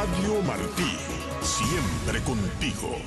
Radio Martí, siempre contigo.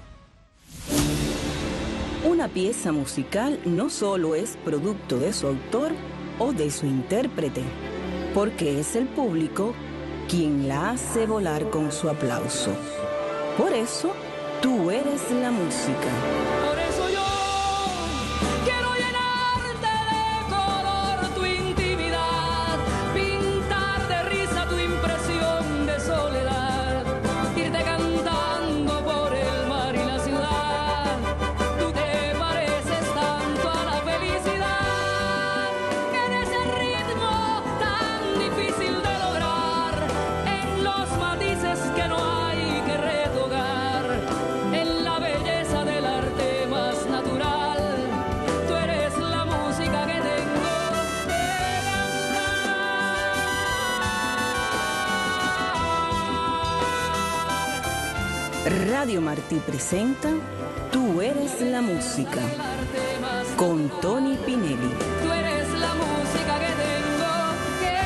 Una pieza musical no solo es producto de su autor o de su intérprete, porque es el público quien la hace volar con su aplauso. Por eso, tú eres la música. Por eso yo quiero llenarte de color tu intimidad, pintar de risa tu impresión de soledad, irte cantando por el mar y la ciudad. Tú te pareces tanto a la felicidad, en ese ritmo tan difícil de lograr, en los matices que no hay que retocar, en la belleza del arte más natural. Tú eres la música que tengo que cantar. Radio Martí presenta Tú eres la música, El arte más con Tony Pinelli. Tú eres la música que tengo que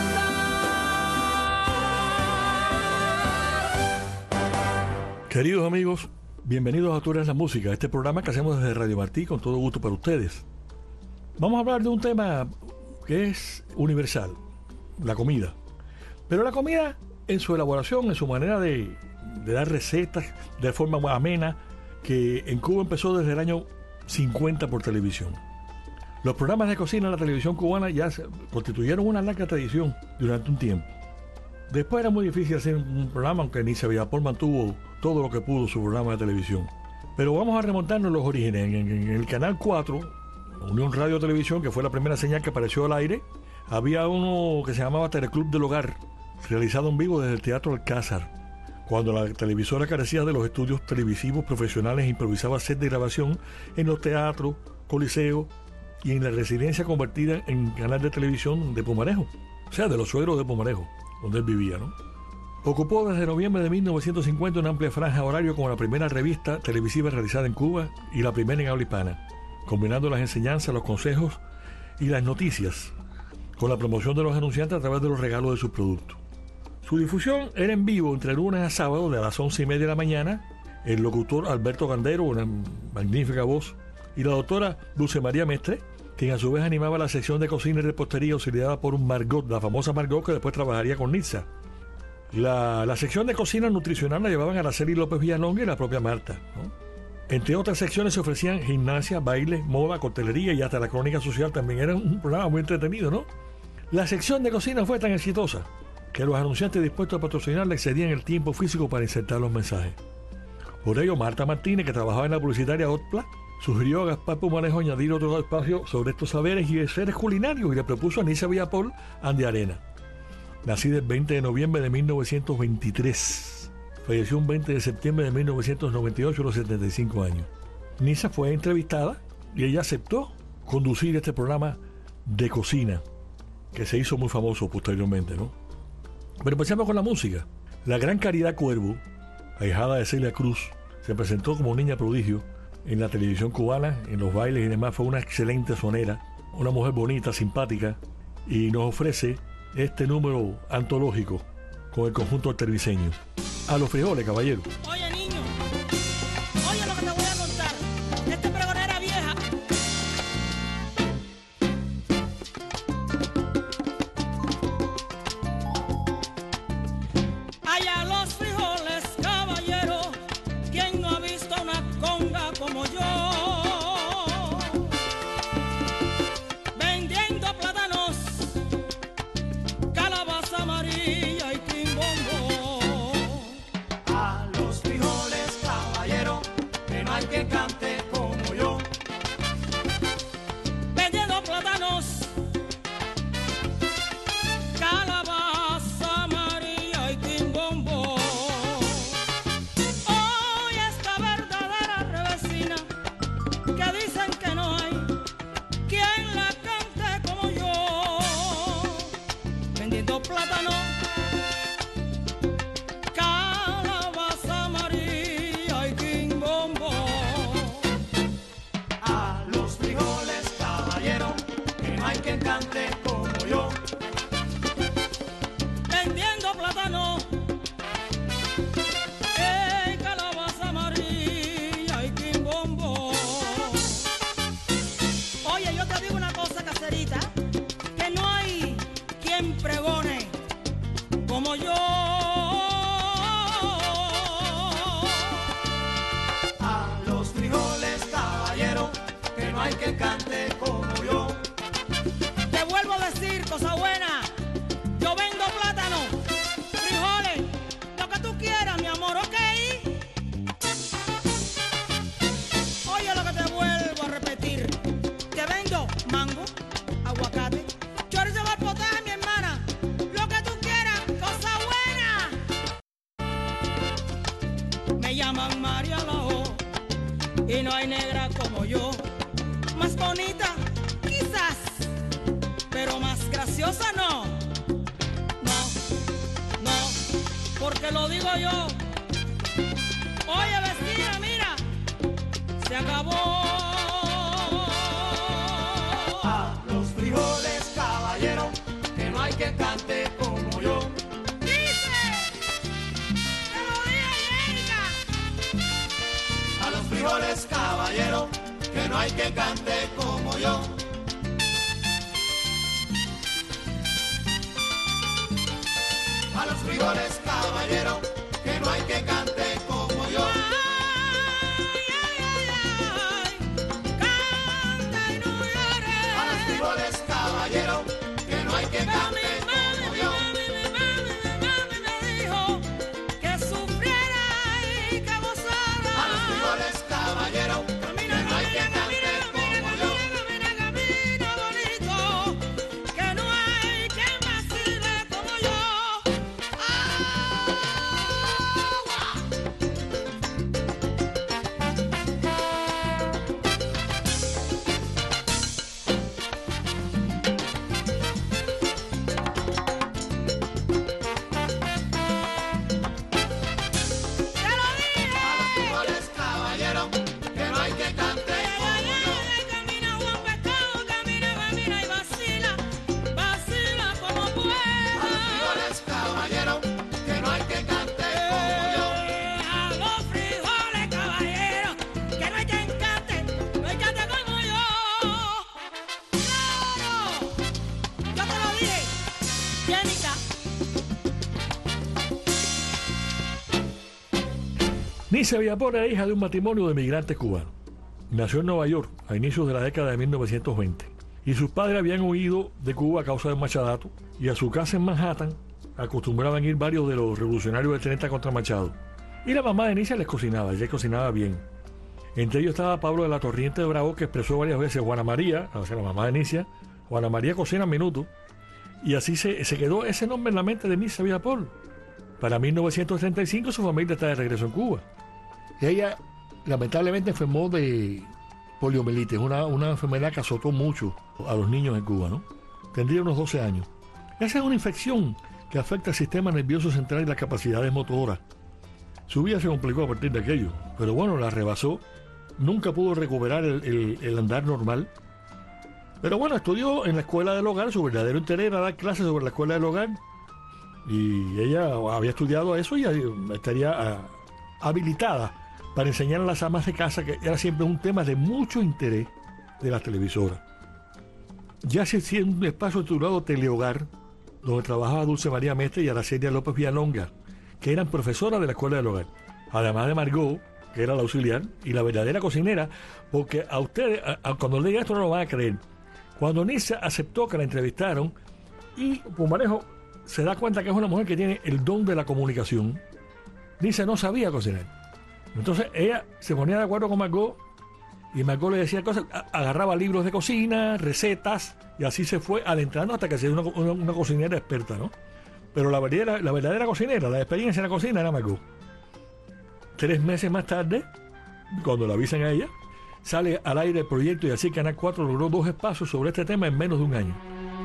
cantar. Queridos amigos, bienvenidos a Tú eres la música, este programa que hacemos desde Radio Martí con todo gusto para ustedes. Vamos a hablar de un tema que es universal, la comida. Pero la comida en su elaboración, en su manera de dar recetas de forma amena, que en Cuba empezó desde el año 50 por televisión. Los programas de cocina en la televisión cubana ya constituyeron una larga tradición durante un tiempo. Después era muy difícil hacer un programa, aunque Niza Villapol mantuvo todo lo que pudo su programa de televisión. Pero vamos a remontarnos a los orígenes. En el Canal 4, Unión Radio Televisión, que fue la primera señal que apareció al aire, había uno que se llamaba Teleclub del Hogar, realizado en vivo desde el Teatro Alcázar. Cuando la televisora carecía de los estudios televisivos profesionales, improvisaba set de grabación en los teatros, coliseos y en la residencia convertida en canal de televisión de Pumarejo, o sea, de los suegros de Pumarejo, donde él vivía, ¿no? Ocupó desde noviembre de 1950 una amplia franja horaria como la primera revista televisiva realizada en Cuba y la primera en habla hispana, combinando las enseñanzas, los consejos y las noticias con la promoción de los anunciantes a través de los regalos de sus productos. Su difusión era en vivo entre lunes a sábado de las 11:30 de la mañana. El locutor Alberto Gandero, una magnífica voz, y la doctora Dulce María Mestre, quien a su vez animaba la sección de cocina y repostería auxiliada por un Margot, la famosa Margot que después trabajaría con Nitza. La sección de cocina nutricional la llevaban Araceli López Villalonga y la propia Marta, ¿no? Entre otras secciones se ofrecían gimnasia, baile, moda, coctelería y hasta la crónica social. También era un programa muy entretenido, ¿no? La sección de cocina fue tan exitosa que los anunciantes dispuestos a patrocinarla excedían el tiempo físico para insertar los mensajes. Por ello, Marta Martínez, que trabajaba en la publicitaria Otpla, sugirió a Gaspar Pumarejo añadir otro espacio sobre estos saberes y seres culinarios y le propuso a Niza Villapol Andy Arena. Nacida el 20 de noviembre de 1923. Falleció un 20 de septiembre de 1998 a los 75 años. Niza fue entrevistada y ella aceptó conducir este programa de cocina, que se hizo muy famoso posteriormente, ¿no? Pero empezamos con la música. La gran Caridad Cuervo, ahijada de Celia Cruz, se presentó como niña prodigio en la televisión cubana, en los bailes y demás. Fue una excelente sonera, una mujer bonita, simpática, y nos ofrece este número antológico con el conjunto alterviseño. A los frijoles, caballero. Oye, niño, oye lo que te voy a contar. Esta pregonera vieja. Allá los frijoles, caballero. ¿Quién no ha visto una conga como yo? Vendiendo plátanos, calabaza amarilla y quimbombo. A los frijoles, caballero, que no hay que cante como yo. Vendiendo plátanos, calabaza amarilla y quimbombo. llaman María Lao y no hay negra como yo. Más bonita, quizás, pero más graciosa no. No, porque lo digo yo. Oye, vecina, mira, se acabó. A los frijoles, caballero, que no hay quien cante como yo. A los frijoles, caballero, que no hay quien cante como yo. A los frijoles, caballero, que no hay quien cante como yo. Canta y no llores. A los frijoles, caballero, que no hay quien cante como yo. Mami me dijo que sufriera y que gozara. A los frijoles, caballero, que no hay quien cante como yo. Camina bonito, que no hay quien vacile como yo. Te lo dije. A los frijoles, caballero, que no hay quien cante como yo. Camina Juan Pescado, camina y vacila como A los pueda. frijoles, caballero, que no hay quien cante como yo. A los frijoles, caballero, que no hay quien cante como yo. ¡Claro! Yo te lo dije, Jenica. Nice Villapor era hija de un matrimonio de migrantes cubanos. Nació en Nueva York a inicios de la década de 1920 y sus padres habían huido de Cuba a causa del Machadato, y a su casa en Manhattan acostumbraban ir varios de los revolucionarios del 30 contra Machado. Y la mamá de Nice les cocinaba, ella cocinaba bien. Entre ellos estaba Pablo de la Torriente de Bravo, que expresó varias veces: Juana María, o sea, la mamá de Nice, Juana María cocina a minuto. Y así se quedó ese nombre en la mente de Nice Villapor. Para 1935 su familia está de regreso en Cuba. Ella lamentablemente enfermó de poliomielitis, una enfermedad que azotó mucho a los niños en Cuba, ¿no? Tendría unos 12 años. Esa es una infección que afecta al sistema nervioso central y las capacidades motoras. Su vida se complicó a partir de aquello, pero bueno, la rebasó. Nunca pudo recuperar el andar normal. Pero bueno, estudió en la escuela del hogar. Su verdadero interés era dar clases sobre la escuela del hogar. Y ella había estudiado eso y estaría habilitada para enseñar a las amas de casa, que era siempre un tema de mucho interés de las televisoras. Ya se hacía un espacio titulado Telehogar, donde trabajaba Dulce María Mestre y Araceli López Villalonga, que eran profesoras de la escuela del hogar. Además de Margot, que era la auxiliar, y la verdadera cocinera, porque a ustedes, cuando le diga esto no lo van a creer. Cuando Nisa aceptó que la entrevistaron, y Pumarejo se da cuenta que es una mujer que tiene el don de la comunicación, Nisa no sabía cocinar. Entonces ella se ponía de acuerdo con Margot, y Margot le decía cosas, agarraba libros de cocina, recetas, y así se fue adentrando hasta que se dio una cocinera experta, ¿no? Pero la verdadera cocinera, la experiencia en la cocina era Margot. 3 meses más tarde, cuando la avisan a ella, sale al aire el proyecto, y así Canal 4 logró 2 espacios sobre este tema en menos de un año.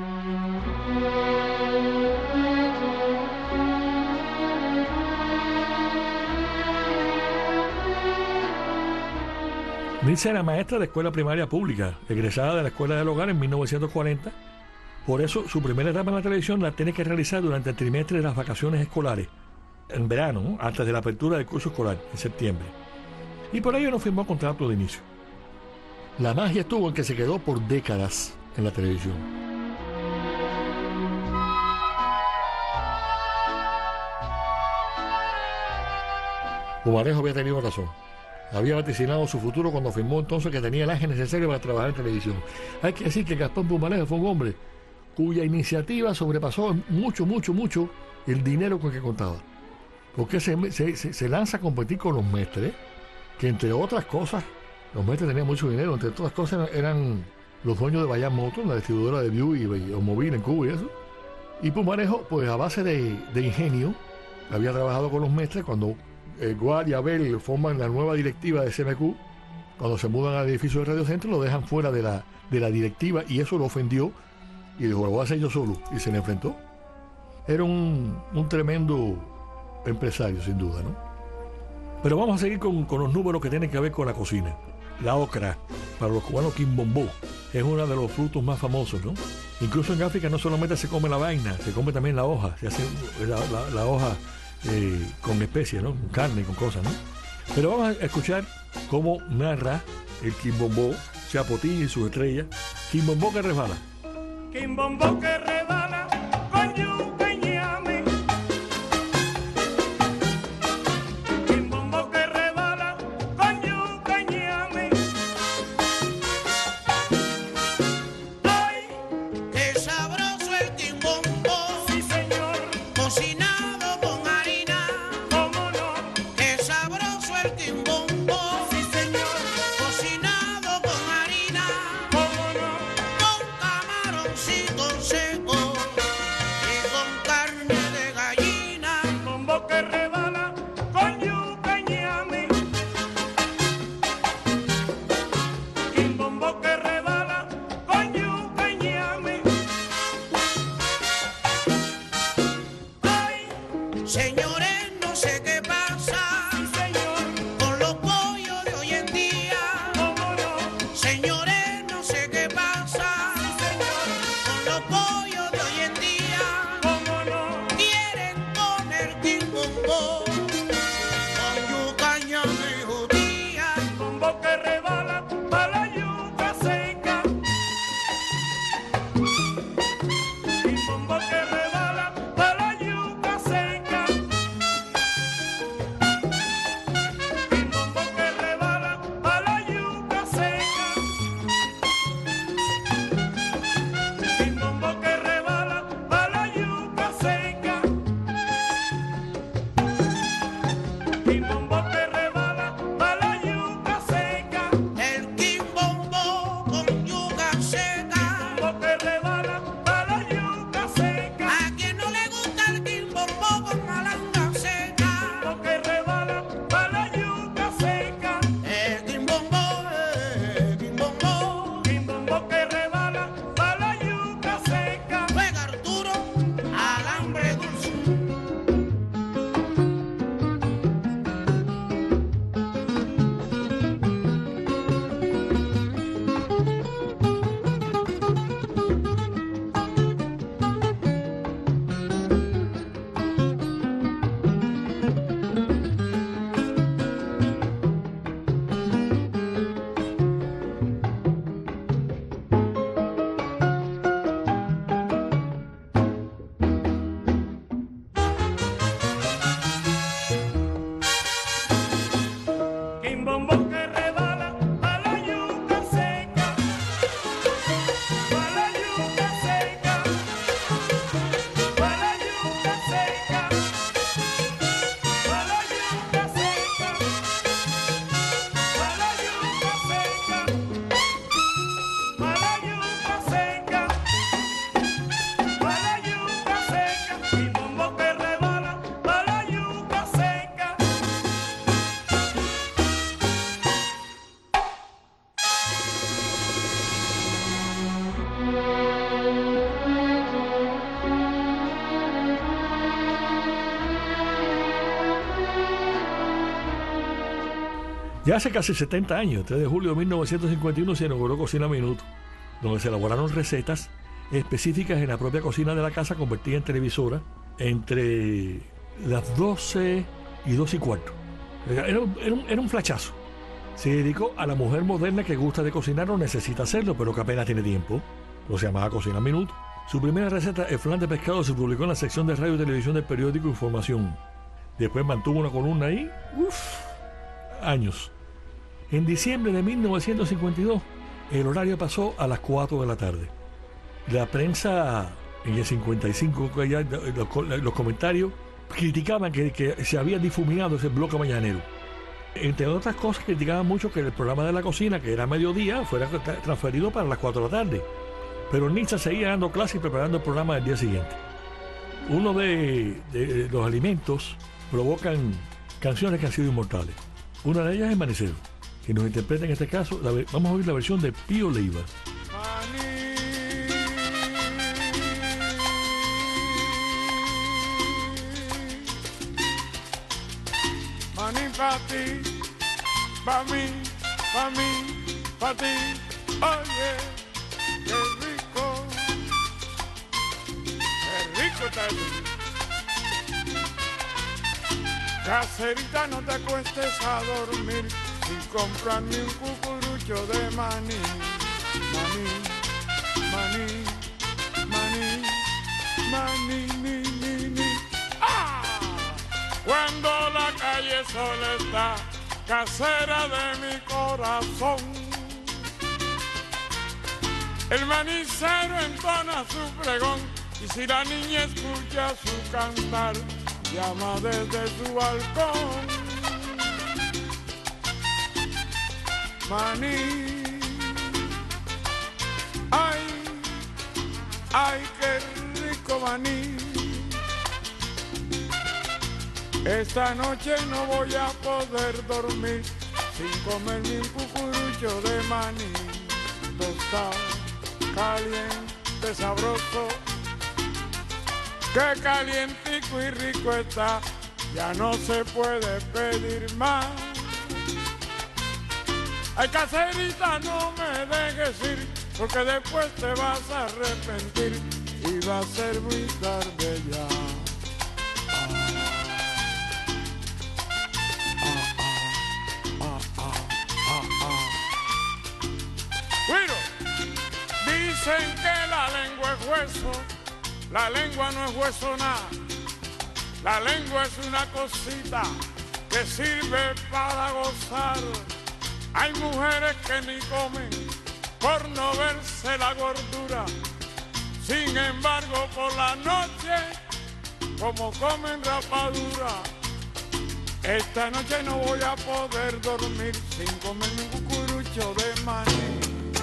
Nilsa era maestra de escuela primaria pública, egresada de la escuela del hogar en 1940. Por eso, su primera etapa en la televisión la tiene que realizar durante el trimestre de las vacaciones escolares, en verano, ¿no? Antes de la apertura del curso escolar, en septiembre. Y por ello no firmó contrato de inicio. La magia estuvo en que se quedó por décadas en la televisión. Pumarejo había tenido razón. Había vaticinado su futuro cuando afirmó entonces que tenía el ángel necesario para trabajar en televisión. Hay que decir que Gaspar Pumarejo fue un hombre cuya iniciativa sobrepasó mucho el dinero con que contaba. Porque se lanza a competir con los Mestres, que entre otras cosas, los Mestres tenían mucho dinero, entre otras cosas eran los dueños de Bayan Motors, la distribuidora de Buick y Automóvil en Cuba y eso. Y Pumarejo, pues a base de ingenio, había trabajado con los Mestres cuando Gual y Abel forman la nueva directiva de CMQ. Cuando se mudan al edificio de Radio Centro, lo dejan fuera de la directiva, y eso lo ofendió y dijo, lo voy a hacer yo solo, y se le enfrentó. Era un tremendo empresario, sin duda, ¿no? Pero vamos a seguir con los números que tienen que ver con la cocina. La okra, para los cubanos quimbombó, es uno de los frutos más famosos, ¿no? Incluso en África no solamente se come la vaina, se come también la hoja, se hace la hoja con especias, ¿no? Con carne y con cosas, ¿no? Pero vamos a escuchar cómo narra el quimbombó, Chapotín y sus estrellas. Quimbombó que resbala. Quimbombó que rebala con yuca y ñame. Quimbombó que rebala con yuca y ñame. Ay, Qué sabroso el quimbombó, sí señor, cocinado con harina. cómo no, Qué sabroso el quimbombó, sí señor, cocinado con harina. cómo no, Con camaroncito seco y con carne de gallina. quimbombó que rebala con yuca y ñame. Quimbombó que rebala con yuca y ñame. Ay, Señores, no sé qué pasa sí señor, con los pollos de hoy en día. cómo no, Señores, no sé qué pasa con los pollos de hoy en día. cómo no, Quieren comer quimbombó con yuca, ñame y judía. quimbombó que rebala pa' la yuca seca. Quimbombó que rebala pa' la yuca seca. Quimbombó que rebala pa' la yuca seca. Quimbombó que rebala pa' la yuca seca. Quimbombó que rebala pa' la yuca seca. El quimbombó con yuca seca. Quimbombó que rebala pa' la yuca seca. A quien no le gusta el quimbombó con malanga seca. Quimbombó que rebala pa' la yuca seca. Quimbombó, quimbombó. Quimbombó que rebala pa' la yuca seca. Juega Arturo, alambre dulce. Quimbombó que rebala pa' la yuca seca. Pa' la yuca seca. Pa' la yuca seca. Pa' la yuca seca. Pa' la yuca seca. Pa' la yuca seca. Pa' la yuca seca. Quimbombó que rebala pa' la yuca seca. Ya hace casi 70 años, 3 de julio de 1951, se inauguró Cocina Minuto, donde se elaboraron recetas específicas en la propia cocina de la casa, convertida en televisora, entre las 12 y 2 y cuarto. Era un flachazo. Se dedicó a la mujer moderna que gusta de cocinar o necesita hacerlo, pero que apenas tiene tiempo. Lo se llamaba Cocina Minuto. Su primera receta, el flan de pescado, se publicó en la sección de radio y televisión del periódico Información. Después mantuvo una columna ahí, años. En diciembre de 1952, el horario pasó a las 4 de la tarde. La prensa, en el 55, ya, los comentarios criticaban que se había difuminado ese bloque mañanero. Entre otras cosas, criticaban mucho que el programa de la cocina, que era a mediodía, fuera transferido para las 4 de la tarde. Pero Nitza seguía dando clases y preparando el programa del día siguiente. Uno de los alimentos provocan canciones que han sido inmortales. Una de ellas es Manicero, que nos interpreta en este caso, vamos a oír la versión de Pío Leiva. Maní pa' ti, pa' mí, pa' mí, pa' ti. Oye, qué rico está eso. Caserita, no te acuestes a dormir sin comprar ni un cucurucho de maní. Maní, maní, maní, maní, ni, ni, ni. ¡Ah! Cuando la calle sola está, casera de mi corazón, el manicero entona su pregón, y si la niña escucha su cantar, llama desde su balcón. Maní, ay, ay, qué rico maní. Esta noche no voy a poder dormir sin comer mi cucurucho de maní. Tostado, caliente, sabroso, que calientico y rico está, ya no se puede pedir más. Ay, caserita, no me dejes ir, porque después te vas a arrepentir y va a ser muy tarde ya. Bueno, dicen que la lengua es hueso, la lengua no es hueso nada. La lengua es una cosita que sirve para gozar. Hay mujeres que ni comen por no verse la gordura. Sin embargo, por la noche, como comen rapadura. Esta noche no voy a poder dormir sin comer mi cucurucho de maní.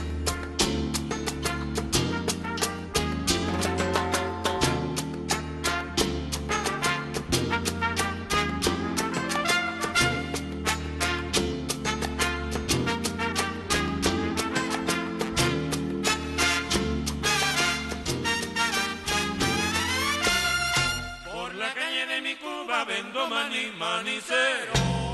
Vendo maní, manicero.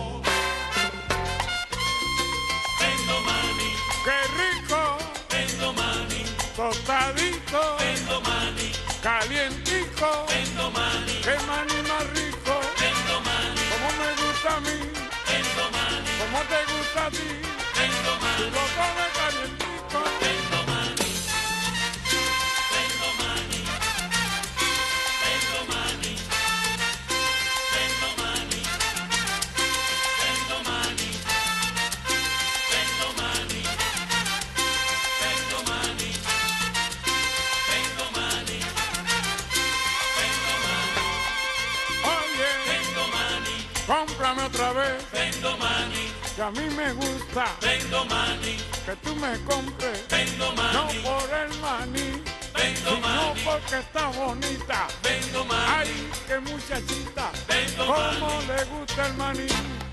Vendo maní, ¡Qué rico! vendo maní, Tostadito, vendo maní, calientico, vendo maní, ¡qué maní más rico! vendo maní, Como me gusta a mí, vendo maní, como te gusta a ti, vendo tú maní, lo comes calientico. vendo maní, vendo maní, vendo maní, vendo maní, vendo maní, vendo maní, vendo maní, vendo maní, vendo maní, Oye, vendo maní, cómprame otra vez, vendo maní, que a mí me gusta vendo maní, que tú me compres, vendo no maní, por el maní, vendo sino maní, porque está bonita. vendo maní, ¡Ay, qué muchachita! vendo ¡Cómo maní. le gusta el maní!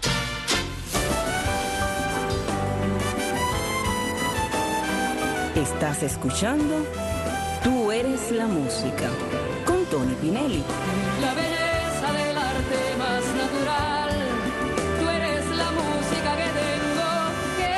Estás escuchando Tú eres la música con Tony Pinelli. La belleza del arte más natural, tú eres la música que tengo que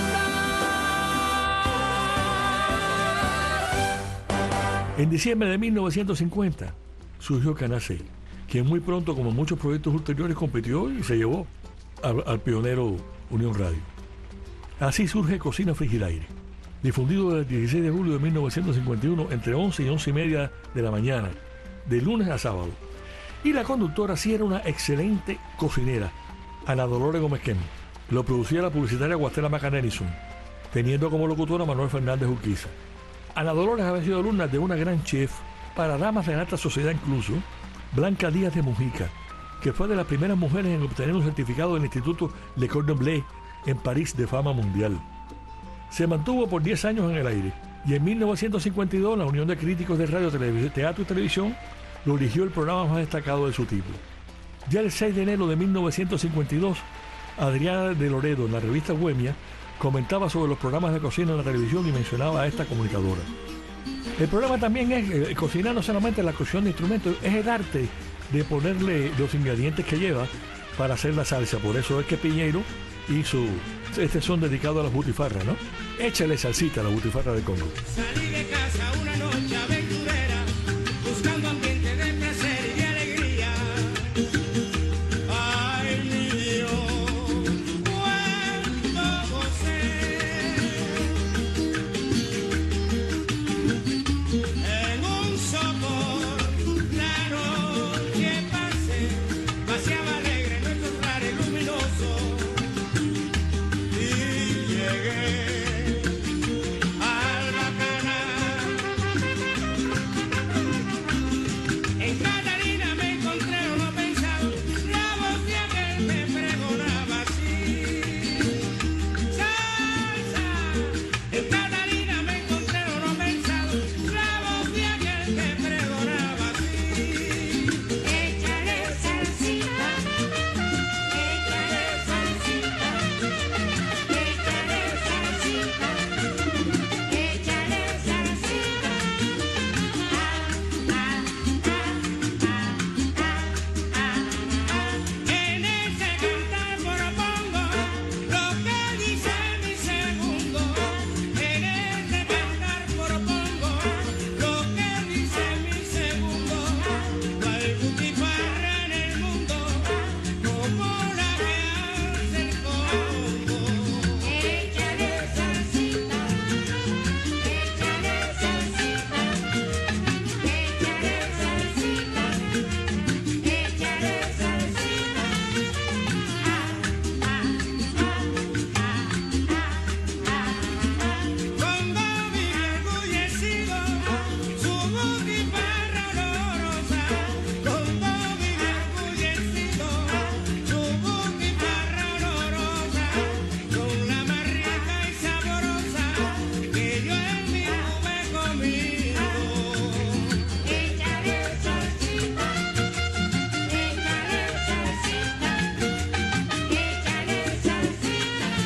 cantar. En diciembre de 1950 surgió Canal 6, quien muy pronto, como muchos proyectos ulteriores, compitió y se llevó al pionero Unión Radio. Así surge Cocina Frigidaire, difundido el 16 de julio de 1951 entre 11 y 11 y media de la mañana, de lunes a sábado. Y la conductora sí era una excelente cocinera, Ana Dolores Gómez Quem. Lo producía la publicitaria Guastela Macanelison, teniendo como locutora a Manuel Fernández Urquiza. Ana Dolores había sido alumna de una gran chef, para damas de alta sociedad incluso, Blanca Díaz de Mujica, que fue de las primeras mujeres en obtener un certificado del Instituto Le Cordon Bleu en París de fama mundial. Se mantuvo por 10 años en el aire y en 1952 la Unión de Críticos de Radio, Teatro y Televisión lo eligió el programa más destacado de su tipo. Ya el 6 de enero de 1952, Adriana de Loredo, en la revista Bohemia, comentaba sobre los programas de cocina en la televisión y mencionaba a esta comunicadora. El programa también es cocinar, no solamente la cocción de instrumentos, es el arte de ponerle los ingredientes que lleva para hacer la salsa. Por eso es que Piñeiro hizo este son dedicado a las butifarras, ¿no? Échale salsita a la butifarra de Congo. Salí de casa una noche aventurera, buscando ambiente de placer y de alegría. Ay, mi Dios, cuánto gocé. En un sopor la noche pasé, paseaba alegre en nuestro hogar luminoso. Y llegué al Bacanal. En Catalina me encontré lo no pensado, la voz de aquel me pregonaba así. Salsa. En Catalina me encontré lo no pensado, la voz de aquel que pregonaba así. Échale salsita, échale salsita, échale salsita, échale salsita. En ese cantar propongo lo que dice mi segundo. En ese cantar propongo lo que dice mi segundo. No hay butifarra en el mundo como la que hace el Congo. Échale salsita, échale salsita, échale salsita, échale salsita. Congo vive orgullecido, su butifarra olorosa. Congo vive orgullecido, su butifarra olorosa. Son la más rica y sabrosa que yo en mi vida he comido. Échale salsita, échale salsita, échale salsita.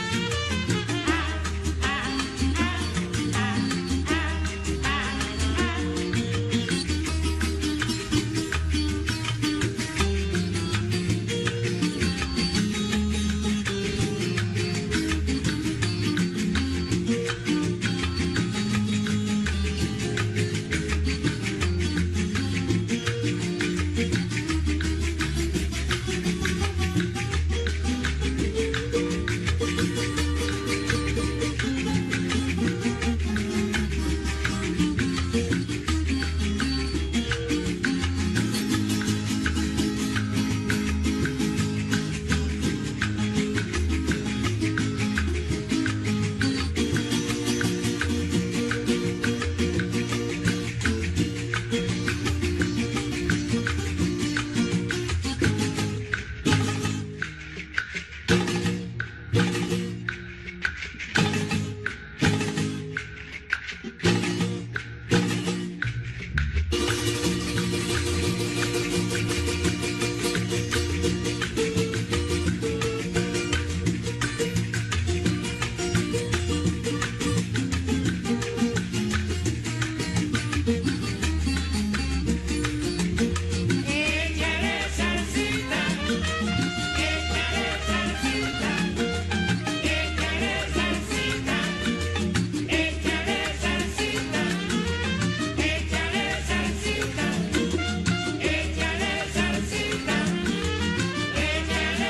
Échale salsita, échale salsita, échale salsita, échale salsita, échale salsita, échale salsita, échale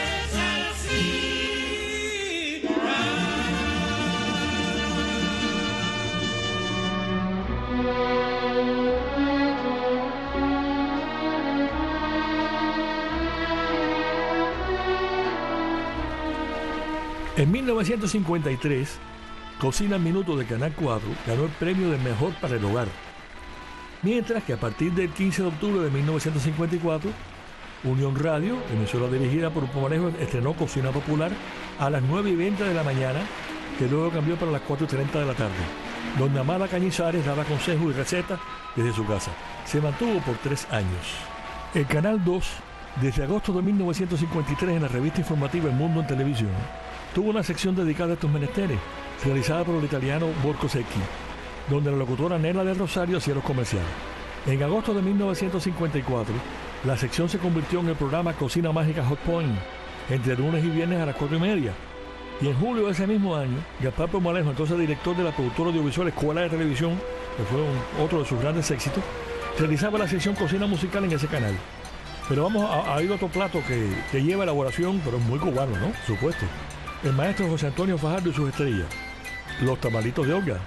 En 1953, Cocina en Minuto de Canal 4 ganó el premio de Mejor para el Hogar. Mientras que a partir del 15 de octubre de 1954, Unión Radio, emisora dirigida por un Pomarejo, estrenó Cocina Popular a las 9:20 de la mañana, que luego cambió para las 4:30 de la tarde, donde Amada Cañizares daba consejos y recetas desde su casa. Se mantuvo por 3 años. El Canal 2 Desde agosto de 1953 en la revista informativa El Mundo en Televisión, tuvo una sección dedicada a estos menesteres, realizada por el italiano Borco Secchi, donde la locutora Nela del Rosario hacía los comerciales. En agosto de 1954, la sección se convirtió en el programa Cocina Mágica Hot Point, entre lunes y viernes a las 4:30. Y en julio de ese mismo año, Gaspar Pomalejo, entonces director de la productora audiovisual Escuela de Televisión, que fue otro de sus grandes éxitos, realizaba la sección Cocina Musical en ese canal. Pero vamos a ir a otro plato que lleva elaboración, pero es muy cubano, ¿no? Por supuesto. El maestro José Antonio Fajardo y sus estrellas, los tamalitos de Olga.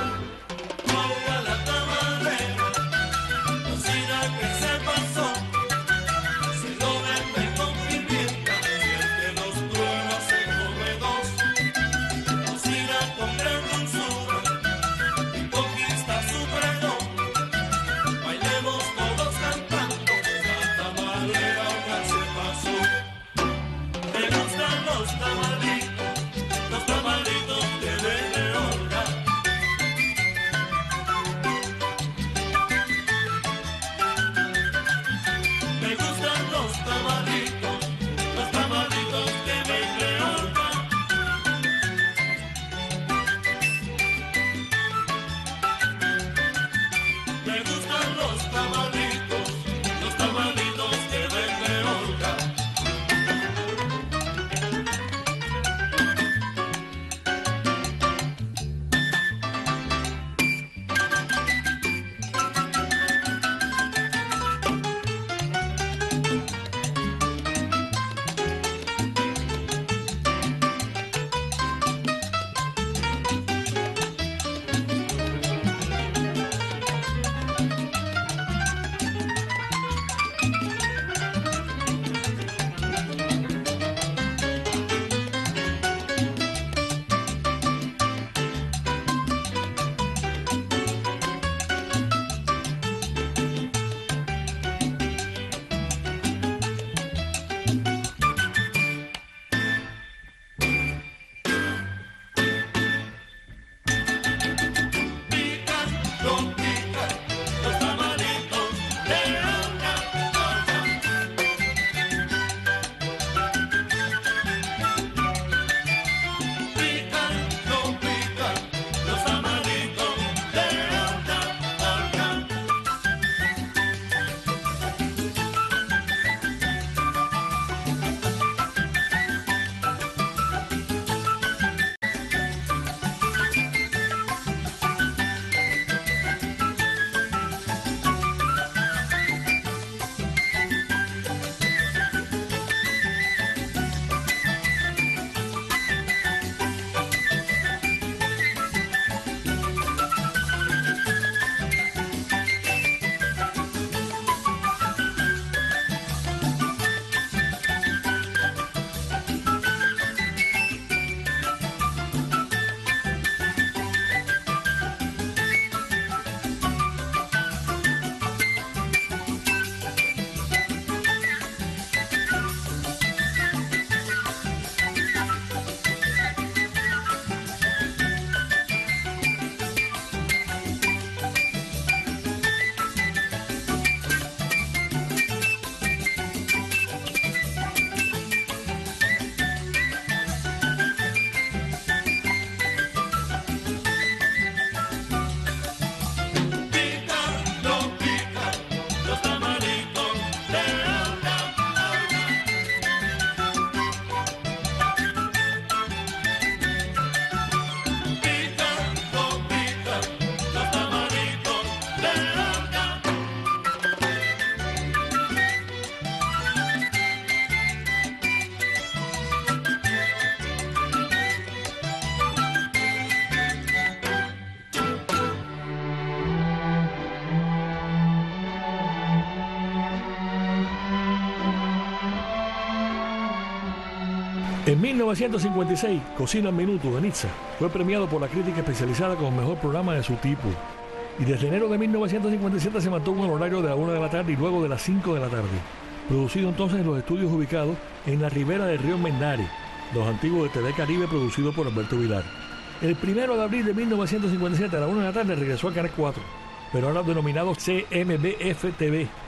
En 1956, Cocina en Minutos de Nizza fue premiado por la crítica especializada como mejor programa de su tipo. Y desde enero de 1957 se mantuvo en el horario de la 1 de la tarde y luego de las 5 de la tarde. Producido entonces en los estudios ubicados en la ribera del río Mendare, los antiguos de TV Caribe, producido por Alberto Vilar. El 1 de abril de 1957 a la 1 de la tarde regresó al Canal 4, pero ahora denominado CMBF TV.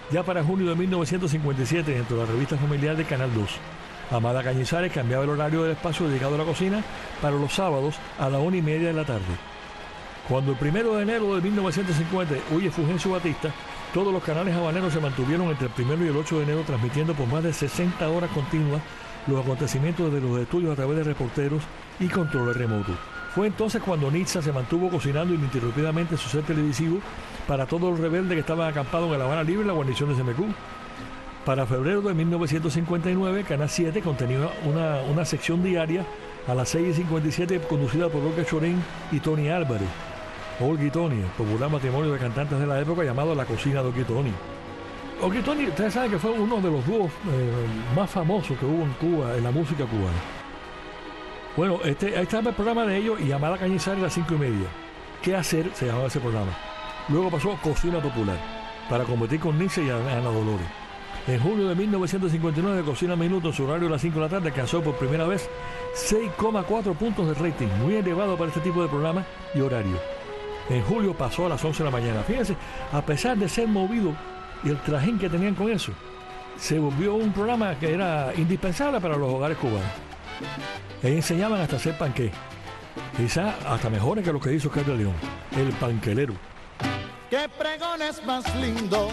Ya para junio de 1957, dentro de la revista familiar de Canal 2, Amada Cañizares cambiaba el horario del espacio dedicado a la cocina para los sábados a la 1:30 de la tarde. Cuando el 1 de enero de 1950 huye Fulgencio Batista, todos los canales habaneros se mantuvieron entre el 1 y el 8 de enero transmitiendo por más de 60 horas continuas los acontecimientos de los estudios a través de reporteros y controles remotos. Fue entonces cuando Nitza se mantuvo cocinando ininterrumpidamente su set televisivo para todos los rebeldes que estaban acampados en La Habana Libre y la guarnición de CMQ. Para febrero de 1959, Canal 7 contenía una sección diaria a las 6:57 conducida por Olga Chorén y Tony Álvarez. Olga y Tony, el popular matrimonio de cantantes de la época llamado La Cocina de Olga y Tony. Olga y Tony, ustedes saben que fue uno de los dúos más famosos que hubo en Cuba, en la música cubana. Bueno, ahí estaba el programa de ellos y Amada Cañizares a las 5:30. ¿Qué hacer? Se llamaba ese programa. Luego pasó Cocina Popular, para competir con Nitza y Ana Dolores. En julio de 1959, Cocina Minuto, en su horario a las 5 de la tarde, alcanzó por primera vez 6,4 puntos de rating, muy elevado para este tipo de programa y horario. En julio pasó a las 11 de la mañana. Fíjense, a pesar de ser movido y el trajín que tenían con eso, se volvió un programa que era indispensable para los hogares cubanos. Ahí enseñaban hasta hacer panqué, quizás hasta mejores que lo que hizo Oscar de León, el panquelero. Qué pregones más lindos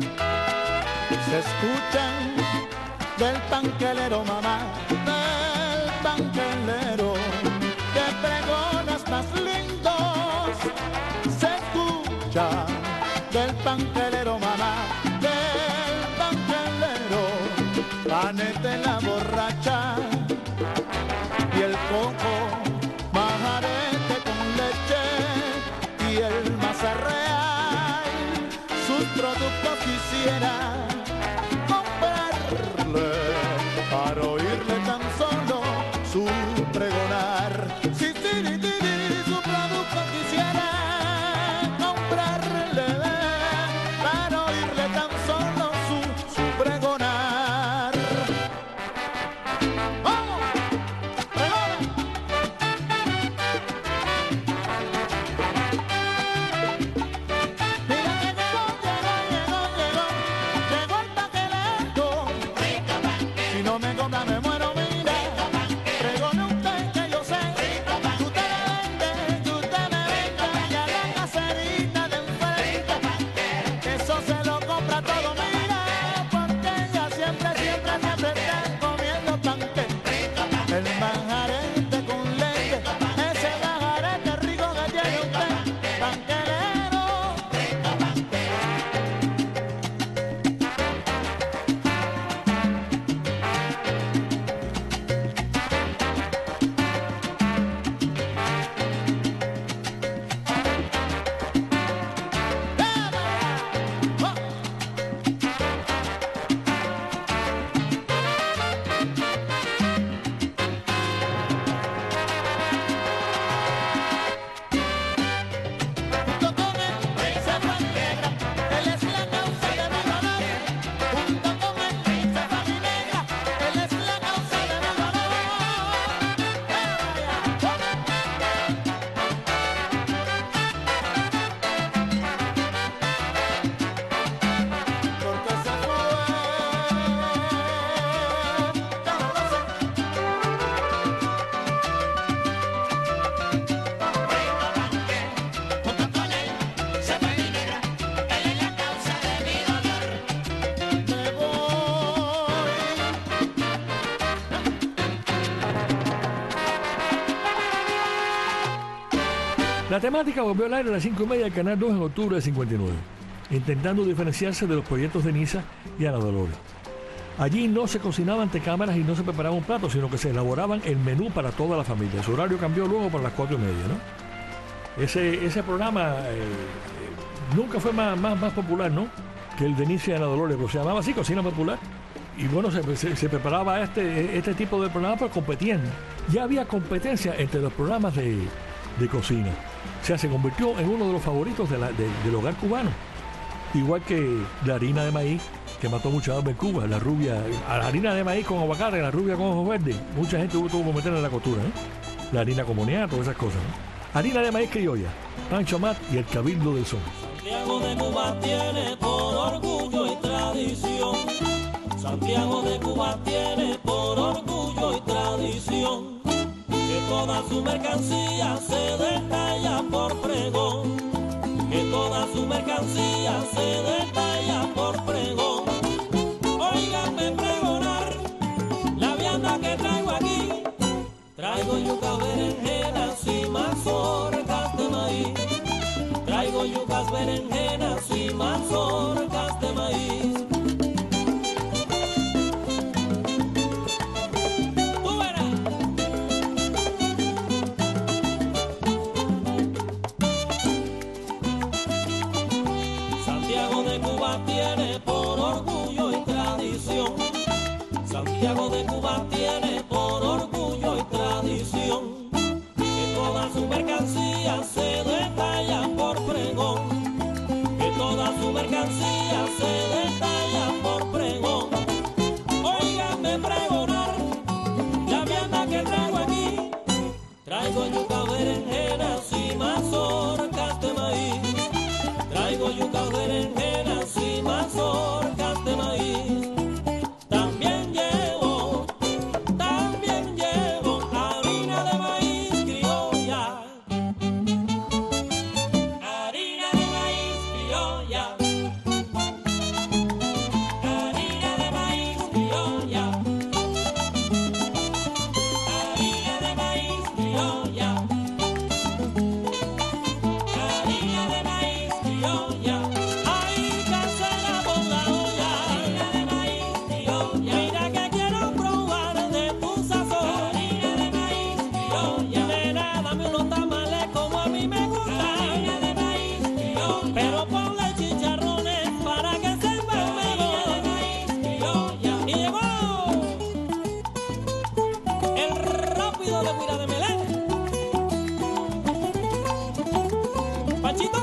se escuchan del panquelero, mamá, del panquelero. Qué pregones más lindos se escuchan del panquelero, mamá, del panquelero. Panete en la borracha y el coco, majarete con leche y el mazarreal, sus productos quisiera comprarle para oírle tan solo su pregonar. Si su producto quisiera comprarle para oírle tan solo su pregonar. ¡Vamos! ¡Pregona! Mira que llegó el panquelero. Si no me compra me muero, mira. Pregone usted que yo sé que usted me vende, que usted me vende y a la caserita de enfrente. Eso se lo compra todo, mira, porque ella siempre está comiendo panque. El manjarete con leche, ese manjarete rico que tiene usted, panquelero. Junto con él se fue mi negra, él es la causa de mi dolor. Junto con él se fue mi negra, él es la causa de mi dolor. Porque se fue, yo no lo sé. Junto con él se fue mi negra, él es la causa de mi dolor. Me voy. La temática volvió al aire a las 5:30 del Canal 2 en octubre de 59, intentando diferenciarse de los proyectos de Nitza y Ana Dolores. Allí no se cocinaba ante cámaras y no se preparaba un plato, sino que se elaboraban el menú para toda la familia. Su horario cambió luego para las 4:30, ¿no? Ese programa nunca fue más popular, ¿no?, que el de Nitza y Ana Dolores, pero se llamaba así, Cocina Popular. Y bueno, se preparaba este tipo de programa, pues competían. Ya había competencia entre los programas de cocina. O sea, se convirtió en uno de los favoritos del hogar cubano. Igual que la harina de maíz, que mató mucha hambre en Cuba, la harina de maíz con aguacate, la rubia con ojos verdes. Mucha gente tuvo que meterla en la costura, ¿no? La harina con boniato, esas cosas, ¿no? Harina de maíz criolla, Pancho Amat y el Cabildo del Son. Santiago de Cuba tiene todo orgullo y tradición. Santiago de Cuba tiene por orgullo y tradición que toda su mercancía se detalla por pregón, que toda su mercancía se detalla por pregón. Óigame pregonar la vianda que traigo aquí. Traigo yucas, berenjenas y mazorcas de maíz. Traigo yucas, berenjenas y mazorcas de maíz. Tú verás. Santiago de Cuba tiene por orgullo y tradición. Santiago de Cuba tiene por orgullo y tradición que toda su mercancía se detalla por pregón, que toda su mercancía se detalla por pregón. Óigame pregonar la vianda que traigo aquí. Traigo yuca, berenjenas y mazorcas de maíz. Traigo yuca, berenjenas y mazorcas de maíz. También llevo harina de maíz criolla. Harina de maíz criolla. Harina de maíz criolla. Harina de maíz criolla. Harina de maíz criolla. Ay, casera con la olla. Harina de maíz criolla. Mira que quiero probar de tu sazón. Harina de maíz criolla. Nena, dame unos tamales como a mí me gusta. Harina de maíz criolla. Pero ponle chicharrones para que sepan mejor. Harina de maíz criolla. Y llegó el rápido de Guira de Melén. Pachito.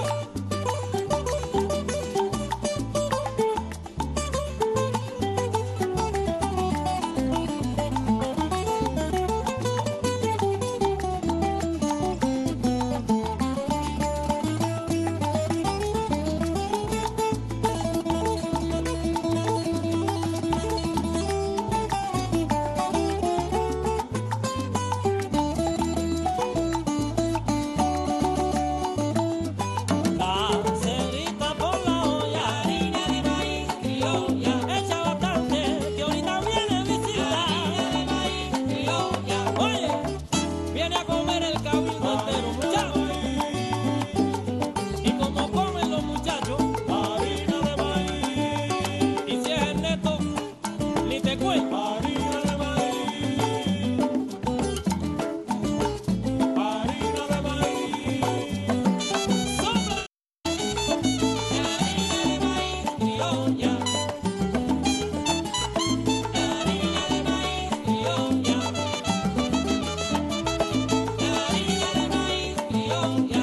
Cacerita por la olla. Harina de maíz criolla. Echa bastante que ahorita viene visita. Harina de maíz criolla. Oye, viene a comer el cabildo entero, muchachos. Y como comen los muchachos, harina de maíz. Y si es Ernesto, ni te cuento. Harina de maíz. Harina de maíz. Sopla. Harina de maíz criolla. Harina de maíz criolla. Harina de maíz criolla.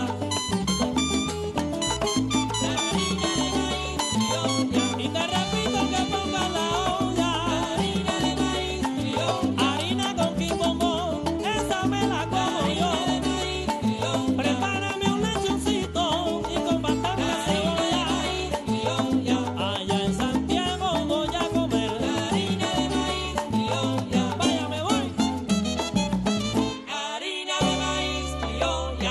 Harina de maíz criolla. Y te repito que ponga la olla. Harina de maíz criolla. Harina con quimbombo, esa me la como yo. Harina de maíz criolla. Prepárame un lechoncito y con bastante cebolla. Allá en Santiago voy a comer harina de maíz criolla. Vaya, me voy. Harina de maíz criolla.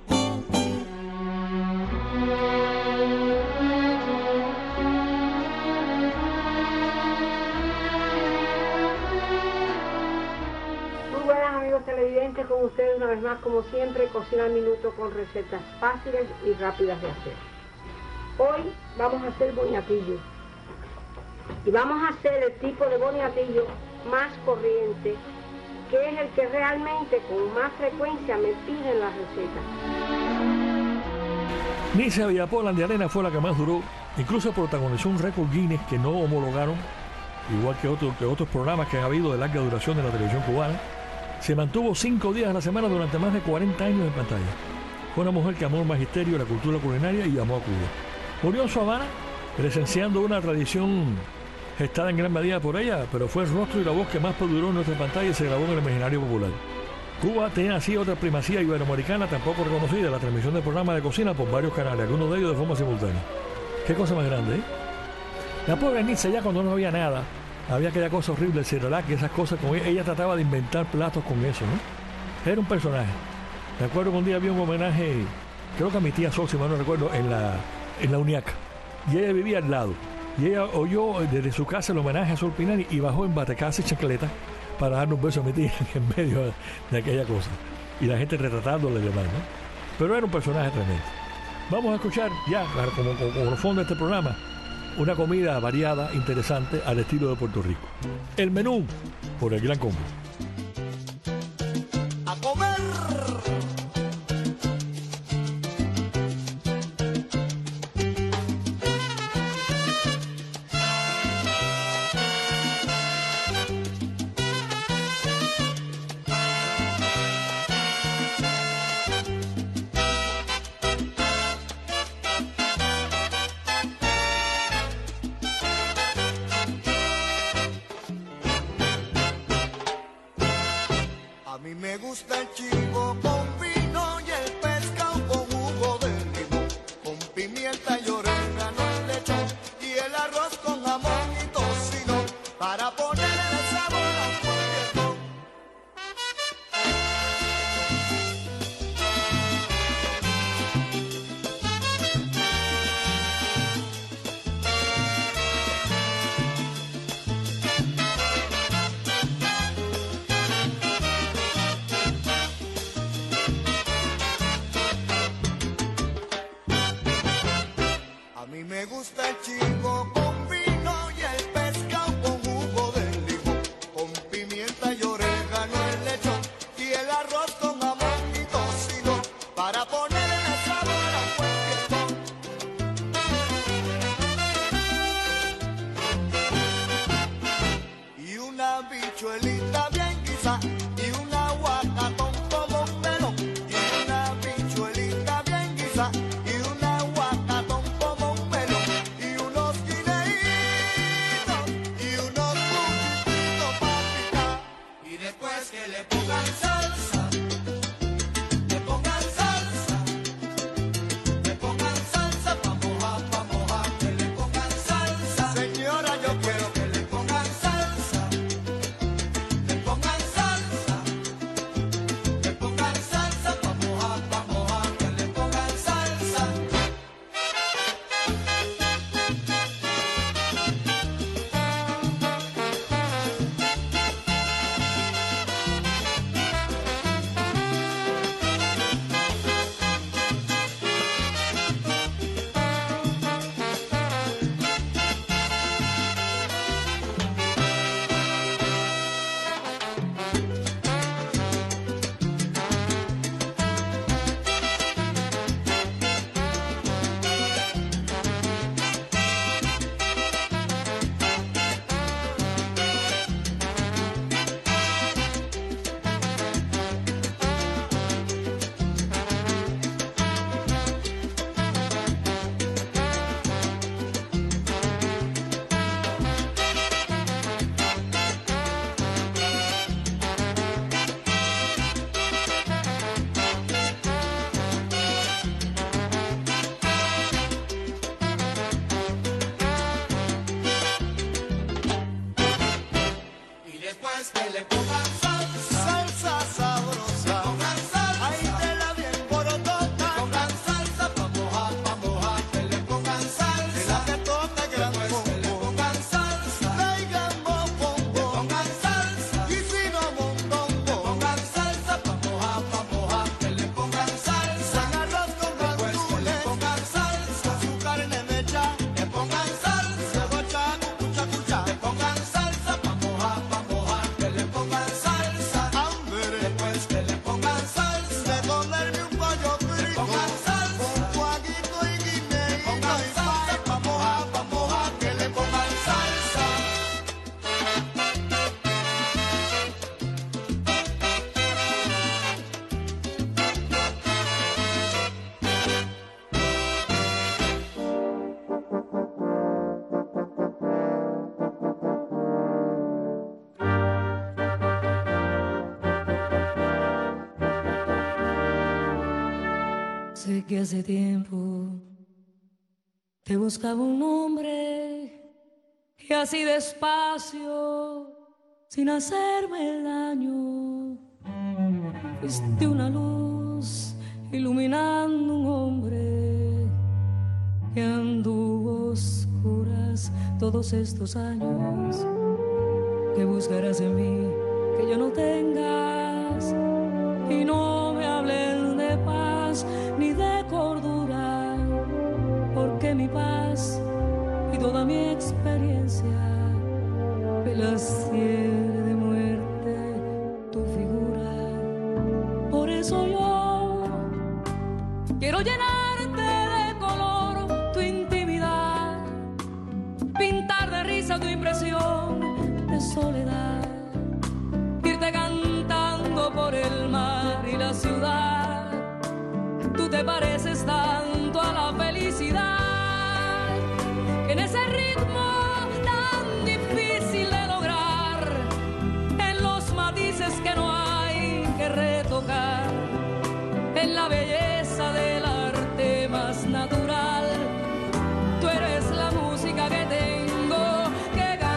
Muy buenas amigos televidentes, con ustedes una vez más como siempre, Cocina al Minuto con recetas fáciles y rápidas de hacer. Hoy vamos a hacer boniatillo y vamos a hacer el tipo de boniatillo más corriente, que es el que realmente con más frecuencia me piden las recetas. Nicia Villapolan de Arena fue la que más duró, incluso protagonizó un récord Guinness que no homologaron, igual que otros programas que han habido de larga duración de la televisión cubana. Se mantuvo 5 días a la semana durante más de 40 años en pantalla. Fue una mujer que amó el magisterio, la cultura culinaria y amó a Cuba. Murió en Su Habana, presenciando una tradición gestada en gran medida por ella, pero fue el rostro y la voz que más perduró en nuestra pantalla y se grabó en el imaginario popular. Cuba tenía así otra primacía iberoamericana tampoco reconocida, la transmisión de programas de cocina por varios canales, algunos de ellos de forma simultánea. Qué cosa más grande, ¿eh? La pobre Nicia, ya cuando no había nada, había aquella cosa horrible, el Cerelac y esas cosas. Ella trataba de inventar platos con eso, ¿no? Era un personaje. Me acuerdo que un día había un homenaje, creo que a mi tía Sol, si mal no recuerdo, en la Uniaca. Y ella vivía al lado. Y ella oyó desde su casa el homenaje a Sol Pinal y bajó en batacasa y chancleta para darle un beso a mi tía en medio de aquella cosa. Y la gente retratándole y demás, ¿no? Pero era un personaje tremendo. Vamos a escuchar ya, como fondo de este programa, una comida variada, interesante, al estilo de Puerto Rico. El menú por el Gran Combo. A comer. A mí me gusta el chivo con vino y el pescado con jugo de limón, con pimienta y orégano en lechón y el arroz con jamón y tocino para ponerle sabor a cualquier con. A mí me gusta el chivo con vino y el pescado con jugo de limón, con pimienta y orégano en lechón y el arroz con jamón y tocino para ponerle sabor a cualquier con. Y una bichuelita bien guisa y un aguacatón como un melón, y una bichuelita bien guisa y un aguacatón como un melón, y unos guineitos y unos buchitos para picar. Y después que le pongan salsa, le pongan salsa, le pongan salsa pa' mojar, que le pongan salsa. Señora, yo quiero que le pongan salsa, le pongan salsa, le pongan salsa pa' mojar, que le pongan salsa. Y después que le pongan salsa, salsa sabrosa, le pongan salsa, ahí te la bien borotota, le pongan salsa pa' mojar, que le pongan salsa, de la que toca gran combo, que le pongan salsa, traigan mofongo, le pongan salsa, y si no mondongo, le pongan salsa pa' mojar, que le pongan salsa, en arroz con gandules, le pongan salsa, su carne mecha, le pongan salsa, cebolla, cucha, le pongan salsa pa' mojar, que le pongan salsa, hambre, después que le pongan salsa, de comerme un pollo frito, le pongan salsa, con guaguito y guineo, le pongan salsa pa' mojar, que le pongan salsa. Sé que hace tiempo te buscaba un hombre Y así despacio, sin hacerme daño, fuiste una luz iluminando un hombre que anduvo oscuras todos estos años. Que buscarás en mí que yo no tengas, y no me hables de paz ni de cordura, porque mi paz y toda mi experiencia me las tiene de muerte tu figura. Por eso yo quiero llenarte de color tu intimidad, pintar de risa tu impresión de soledad, irte cantando por el mar y la ciudad. Tú te pareces tanto a la felicidad, que en ese ritmo tan difícil de lograr, en los matices que no hay que retocar, en la belleza del arte más natural, tú eres la música que tengo que cantar.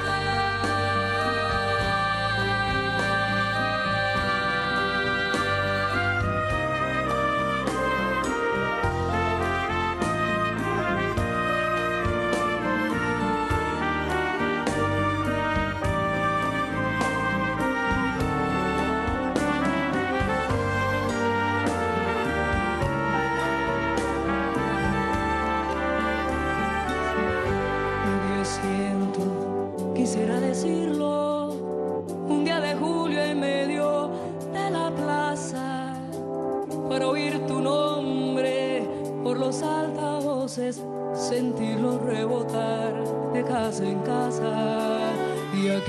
Quisiera decirlo, un día de julio en medio de la plaza, para oír tu nombre por los altavoces, sentirlo rebotar de casa en casa. Y aquí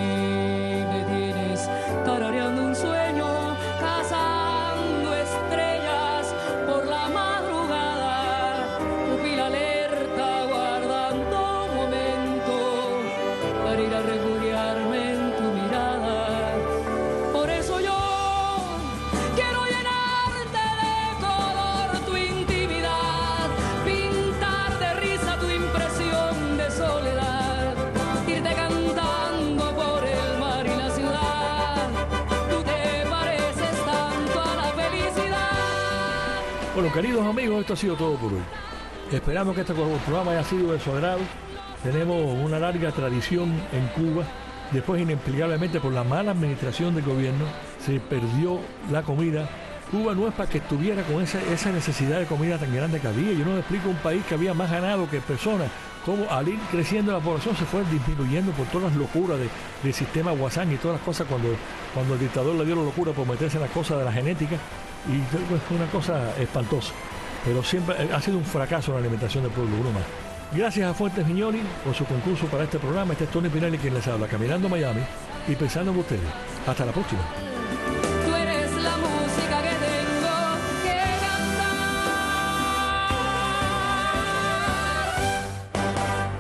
me tienes tarareando un sueño, cazando estrellas por la madrugada, pupila alerta guardando un momento para ir a refugiarme en tu mirada. Por eso yo quiero llenarte de color tu intimidad, pintar de risa tu impresión de soledad, irte cantando por el mar y la ciudad. Tú te pareces tanto a la felicidad. Bueno, queridos amigos, esto ha sido todo por hoy. Esperamos que este programa haya sido de su agrado. Tenemos una larga tradición en Cuba. Después, inexplicablemente, por la mala administración del gobierno, se perdió la comida. Cuba no es para que estuviera con esa necesidad de comida tan grande que había. Yo no me explico un país que había más ganado que personas, cómo al ir creciendo la población se fue disminuyendo por todas las locuras del sistema Guasán y todas las cosas cuando el dictador le dio la locura por meterse en las cosas de la genética. Y fue una cosa espantosa. Pero siempre ha sido un fracaso la alimentación del pueblo, uno más. Gracias a Fuentes Mignoli por su concurso para este programa. Este es Tony Pinelli quien les habla, caminando Miami y pensando en ustedes. Hasta la próxima. Tú eres la música que tengo que cantar.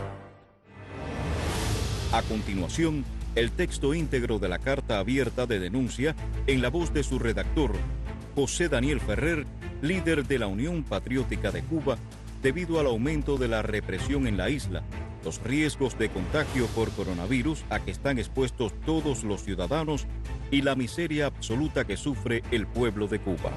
A continuación, el texto íntegro de la carta abierta de denuncia en la voz de su redactor, José Daniel Ferrer, líder de la Unión Patriótica de Cuba, debido al aumento de la represión en la isla, los riesgos de contagio por coronavirus a que están expuestos todos los ciudadanos y la miseria absoluta que sufre el pueblo de Cuba.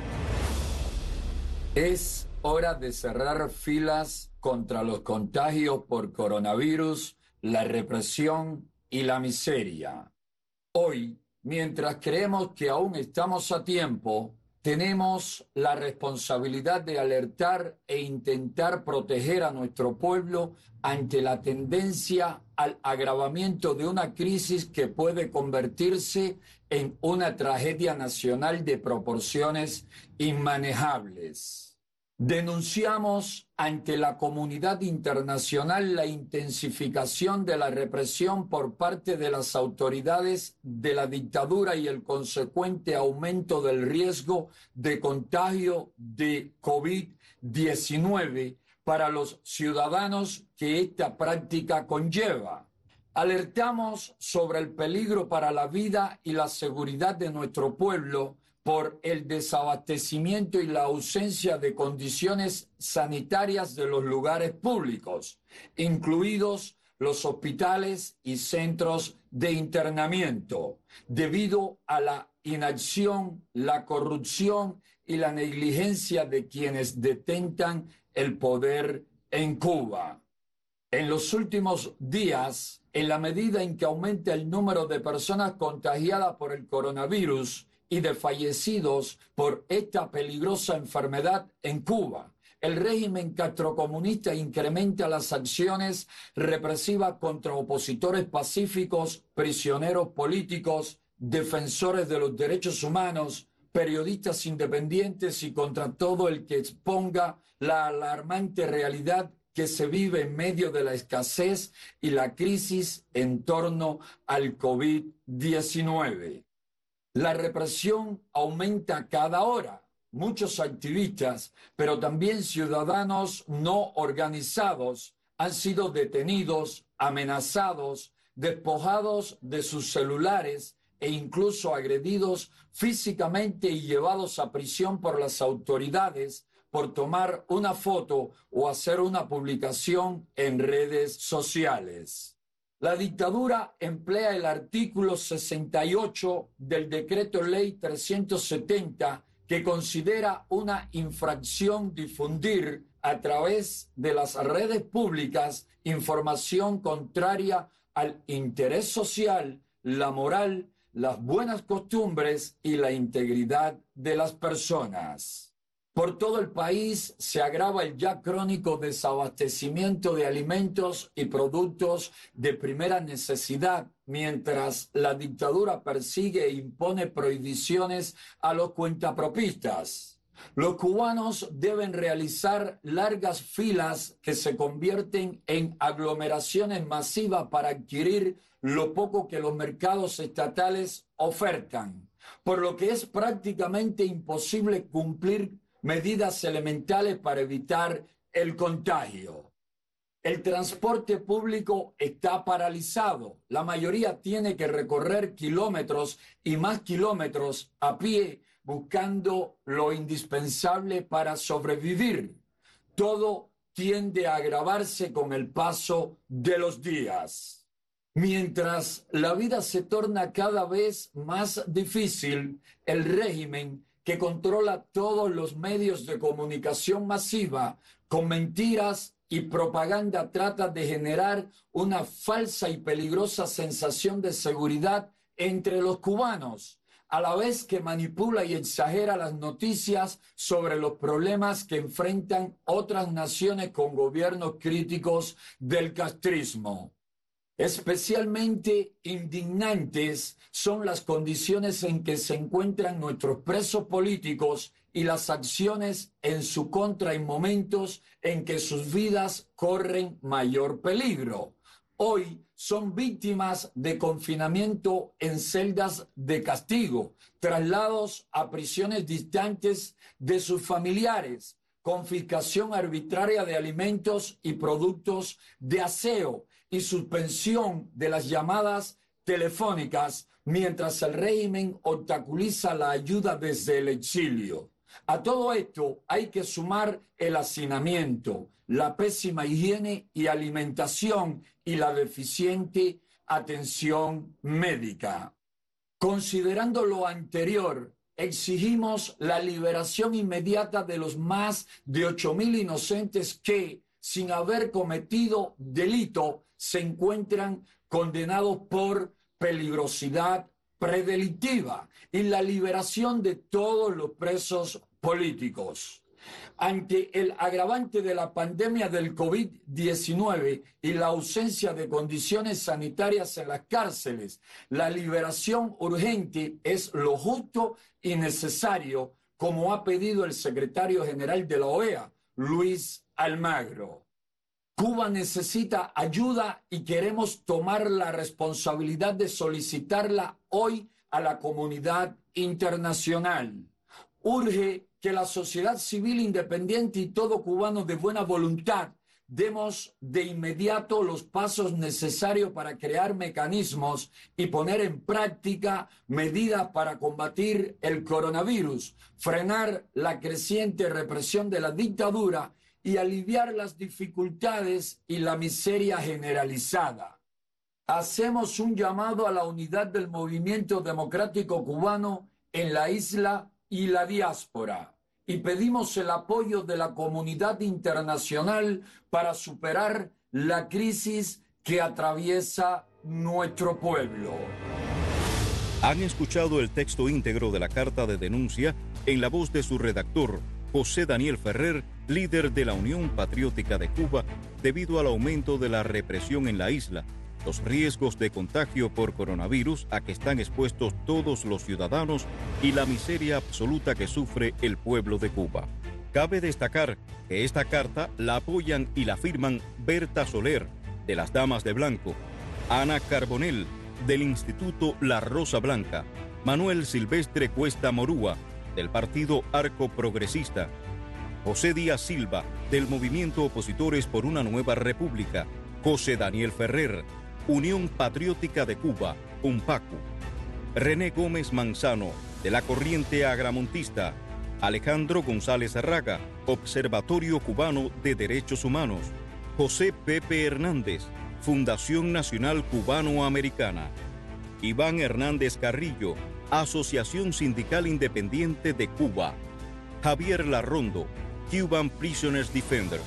Es hora de cerrar filas contra los contagios por coronavirus, la represión y la miseria. Hoy, mientras creemos que aún estamos a tiempo, tenemos la responsabilidad de alertar e intentar proteger a nuestro pueblo ante la tendencia al agravamiento de una crisis que puede convertirse en una tragedia nacional de proporciones inmanejables. Denunciamos ante la comunidad internacional la intensificación de la represión por parte de las autoridades de la dictadura y el consecuente aumento del riesgo de contagio de COVID-19 para los ciudadanos que esta práctica conlleva. Alertamos sobre el peligro para la vida y la seguridad de nuestro pueblo por el desabastecimiento y la ausencia de condiciones sanitarias de los lugares públicos, incluidos los hospitales y centros de internamiento, debido a la inacción, la corrupción y la negligencia de quienes detentan el poder en Cuba. En los últimos días, en la medida en que aumenta el número de personas contagiadas por el coronavirus y de fallecidos por esta peligrosa enfermedad en Cuba, el régimen castrocomunista incrementa las acciones represivas contra opositores pacíficos, prisioneros políticos, defensores de los derechos humanos, periodistas independientes y contra todo el que exponga la alarmante realidad que se vive en medio de la escasez y la crisis en torno al COVID-19. La represión aumenta cada hora. Muchos activistas, pero también ciudadanos no organizados, han sido detenidos, amenazados, despojados de sus celulares e incluso agredidos físicamente y llevados a prisión por las autoridades por tomar una foto o hacer una publicación en redes sociales. La dictadura emplea el artículo 68 del Decreto Ley 370, que considera una infracción difundir a través de las redes públicas información contraria al interés social, la moral, las buenas costumbres y la integridad de las personas. Por todo el país se agrava el ya crónico desabastecimiento de alimentos y productos de primera necesidad, mientras la dictadura persigue e impone prohibiciones a los cuentapropistas. Los cubanos deben realizar largas filas que se convierten en aglomeraciones masivas para adquirir lo poco que los mercados estatales ofertan, por lo que es prácticamente imposible cumplir medidas elementales para evitar el contagio. El transporte público está paralizado. La mayoría tiene que recorrer kilómetros y más kilómetros a pie buscando lo indispensable para sobrevivir. Todo tiende a agravarse con el paso de los días. Mientras la vida se torna cada vez más difícil, el régimen que controla todos los medios de comunicación masiva, con mentiras y propaganda trata de generar una falsa y peligrosa sensación de seguridad entre los cubanos, a la vez que manipula y exagera las noticias sobre los problemas que enfrentan otras naciones con gobiernos críticos del castrismo. Especialmente indignantes son las condiciones en que se encuentran nuestros presos políticos y las acciones en su contra en momentos en que sus vidas corren mayor peligro. Hoy son víctimas de confinamiento en celdas de castigo, traslados a prisiones distantes de sus familiares, confiscación arbitraria de alimentos y productos de aseo y suspensión de las llamadas telefónicas mientras el régimen obstaculiza la ayuda desde el exilio. A todo esto hay que sumar el hacinamiento, la pésima higiene y alimentación y la deficiente atención médica. Considerando lo anterior, exigimos la liberación inmediata de los más de 8.000 inocentes que, sin haber cometido delito, se encuentran condenados por peligrosidad predelictiva y la liberación de todos los presos políticos. Ante el agravante de la pandemia del COVID-19 y la ausencia de condiciones sanitarias en las cárceles, la liberación urgente es lo justo y necesario, como ha pedido el secretario general de la OEA, Luis Almagro. Cuba necesita ayuda y queremos tomar la responsabilidad de solicitarla hoy a la comunidad internacional. Urge que la sociedad civil independiente y todo cubano de buena voluntad demos de inmediato los pasos necesarios para crear mecanismos y poner en práctica medidas para combatir el coronavirus, frenar la creciente represión de la dictadura y aliviar las dificultades y la miseria generalizada. Hacemos un llamado a la unidad del movimiento democrático cubano en la isla y la diáspora y pedimos el apoyo de la comunidad internacional para superar la crisis que atraviesa nuestro pueblo. Han escuchado el texto íntegro de la carta de denuncia en la voz de su redactor, José Daniel Ferrer, líder de la Unión Patriótica de Cuba, debido al aumento de la represión en la isla, los riesgos de contagio por coronavirus a que están expuestos todos los ciudadanos y la miseria absoluta que sufre el pueblo de Cuba. Cabe destacar que esta carta la apoyan y la firman Berta Soler, de las Damas de Blanco, Ana Carbonell, del Instituto La Rosa Blanca, Manuel Silvestre Cuesta Morúa, del Partido Arco Progresista, José Díaz Silva, del Movimiento Opositores por una Nueva República, José Daniel Ferrer, Unión Patriótica de Cuba, UNPACU, René Gómez Manzano, de la Corriente Agramontista, Alejandro González Arraga, Observatorio Cubano de Derechos Humanos, José Pepe Hernández, Fundación Nacional Cubano-Americana, Iván Hernández Carrillo, Asociación Sindical Independiente de Cuba, Javier Larrondo, Cuban Prisoners Defender,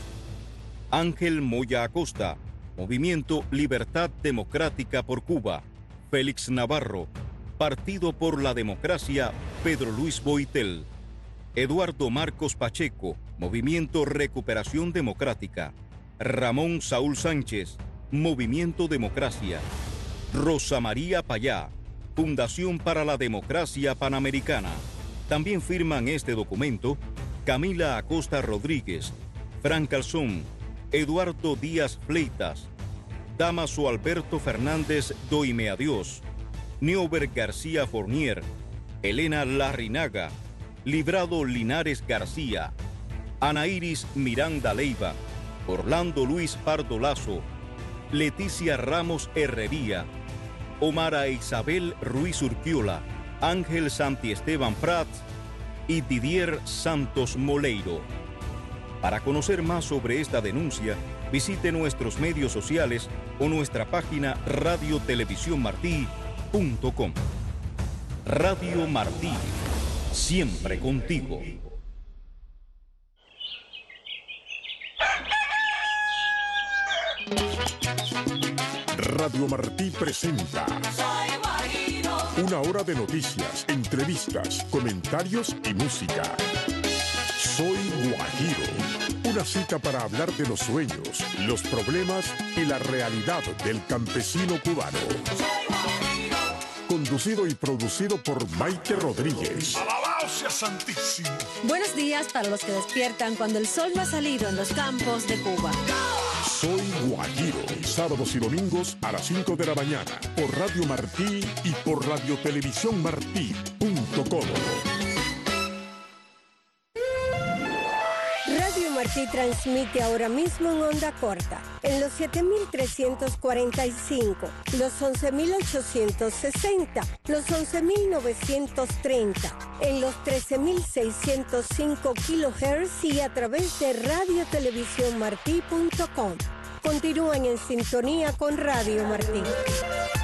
Ángel Moya Acosta, Movimiento Libertad Democrática por Cuba, Félix Navarro, Partido por la Democracia, Pedro Luis Boitel, Eduardo Marcos Pacheco, Movimiento Recuperación Democrática, Ramón Saúl Sánchez, Movimiento Democracia, Rosa María Payá, Fundación para la Democracia Panamericana. También firman este documento Camila Acosta Rodríguez, Fran Calzón, Eduardo Díaz Fleitas, Damaso Alberto Fernández Doime Adiós, Neuber García Fournier, Elena Larrinaga, Librado Linares García, Ana Iris Miranda Leiva, Orlando Luis Pardo Lazo, Leticia Ramos Herrería, Omara Isabel Ruiz Urquiola, Ángel Santiesteban Prat y Didier Santos Moleiro. Para conocer más sobre esta denuncia, visite nuestros medios sociales o nuestra página radiotelevisiónmartí.com. Radio Martí, siempre contigo. Radio Martí presenta una hora de noticias, entrevistas, comentarios y música. Soy Guajiro, una cita para hablar de los sueños, los problemas y la realidad del campesino cubano. Conducido y producido por Maite Rodríguez. ¡Alabado sea Santísimo! Buenos días para los que despiertan cuando el sol no ha salido en los campos de Cuba. Soy Guajiro, sábados y domingos a las 5 de la mañana, por Radio Martí y por radiotelevisiónmartí.com. Radio Martí transmite ahora mismo en onda corta, en los 7.345, los 11.860, los 11.930, en los 13.605 kHz y a través de radiotelevisiónmartí.com. Continúen en sintonía con Radio Martí.